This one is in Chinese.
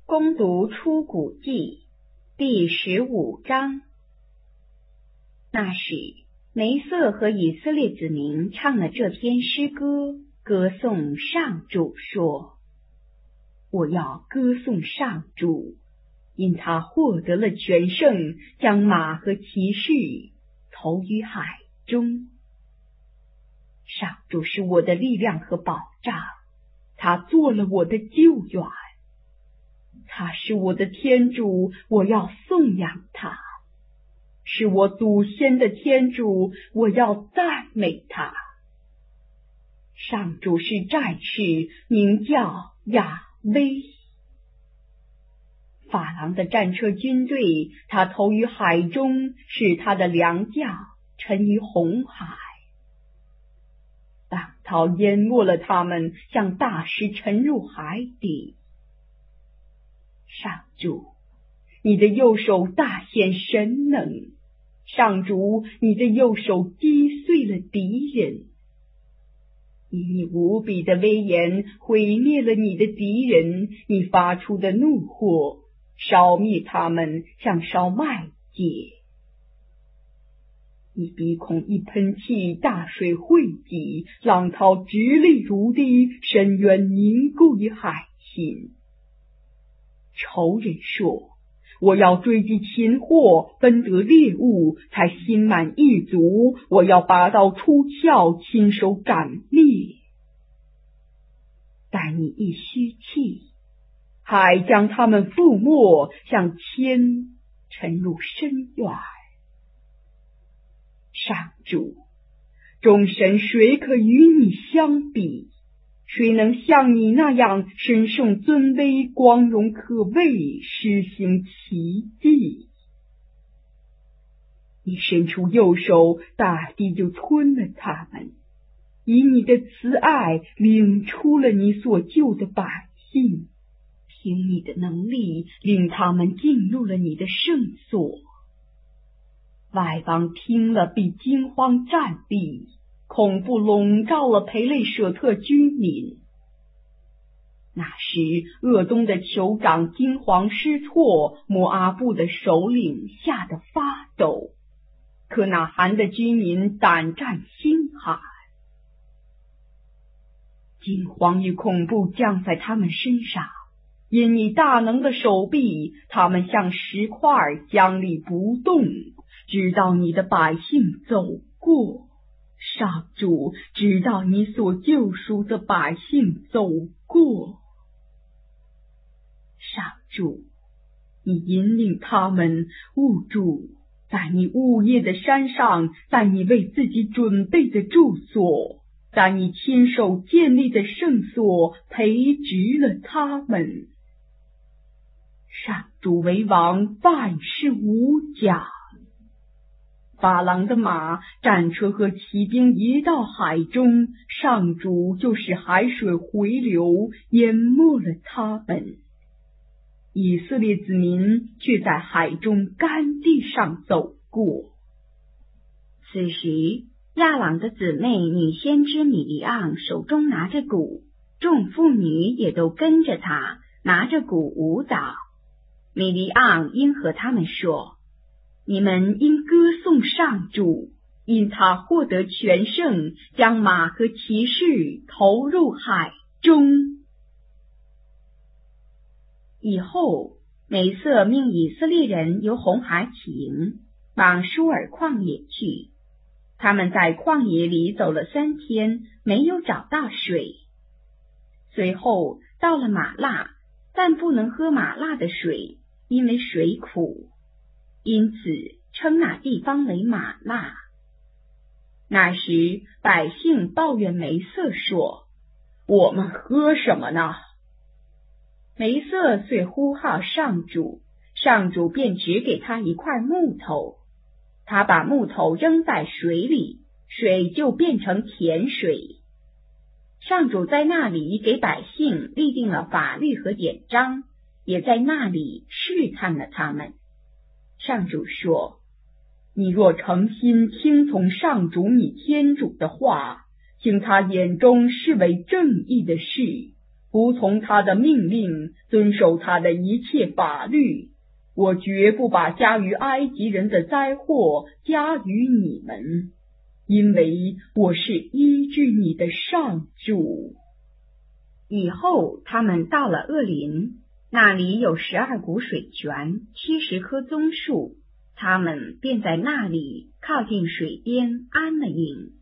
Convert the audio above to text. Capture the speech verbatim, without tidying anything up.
恭读出谷记第十五章。那时，梅瑟和以色列子民唱了这篇诗歌，歌颂上主说：我要歌颂上主，因他获得了全胜，将马和骑士投于海中。上主是我的力量和保障，他做了我的救援，他是我的天主，我要颂扬他；是我祖先的天主，我要赞美他。上主是战士，名叫亚威。法郎的战车军队，他投于海中，使他的良将沉于红海。浪涛淹没了他们，像大石沉入海底。上主，你的右手大显神能；上主，你的右手击碎了敌人。以你无比的威严毁灭了你的敌人，你发出的怒火烧灭他们，像烧麦秸。你鼻孔一喷气，大水汇集，浪涛直立如堤，深渊凝固于海心。仇人说：我要追击擒获，分得猎物，才心满意足；我要拔刀出鞘，亲手斩灭。但你一吸气，海将他们覆没，像铅沉入深渊。上主，众神谁可与你相比？谁能像你那样神圣尊威、光荣可畏，施行奇迹？你伸出右手，大地就吞了他们；以你的慈爱领出了你所救的百姓，凭你的能力领他们进入了你的圣所。外邦听了必惊慌战栗，恐怖笼罩了培雷舍特居民。那时，鄂东的酋长惊惶失措，摩阿布的首领吓得发抖，可纳罕的居民胆战心寒。惊惶与恐怖降在他们身上，因你大能的手臂，他们像石块僵立不动，直到你的百姓走过。上主，直到你所救赎的百姓走过。上主，你引领他们误住在你物业的山上，在你为自己准备的住所，在你亲手建立的圣所，培植了他们。上主为王，万事无假。法郎的马、战车和骑兵一到海中，上主就使海水回流，淹没了他们。以色列子民却在海中干地上走过。此时，亚朗的姊妹女先知米利昂手中拿着鼓，众妇女也都跟着她，拿着鼓舞蹈。米利昂应和他们说：你们应歌颂上主，因他获得全胜，将马和骑士投入海中。以后，梅瑟命以色列人由红海起营，往舒尔旷野去。他们在旷野里走了三天，没有找到水。随后到了玛辣，但不能喝玛辣的水，因为水苦，因此称那地方为玛辣。那时百姓抱怨梅瑟说：我们喝什么呢？梅瑟遂呼号上主，上主便指给他一块木头，他把木头扔在水里，水就变成甜水。上主在那里给百姓立定了法律和典章，也在那里试探了他们。上主说：你若诚心听从上主你天主的话，请他眼中视为正义的事， 服从他的命令，遵守他的一切法律。我绝不把加于埃及人的灾祸加于你们，因为我是医治你的上主。 以后他们到了厄林，那里有十二股水泉，七十棵棕树，他们便在那里靠近水边安了营。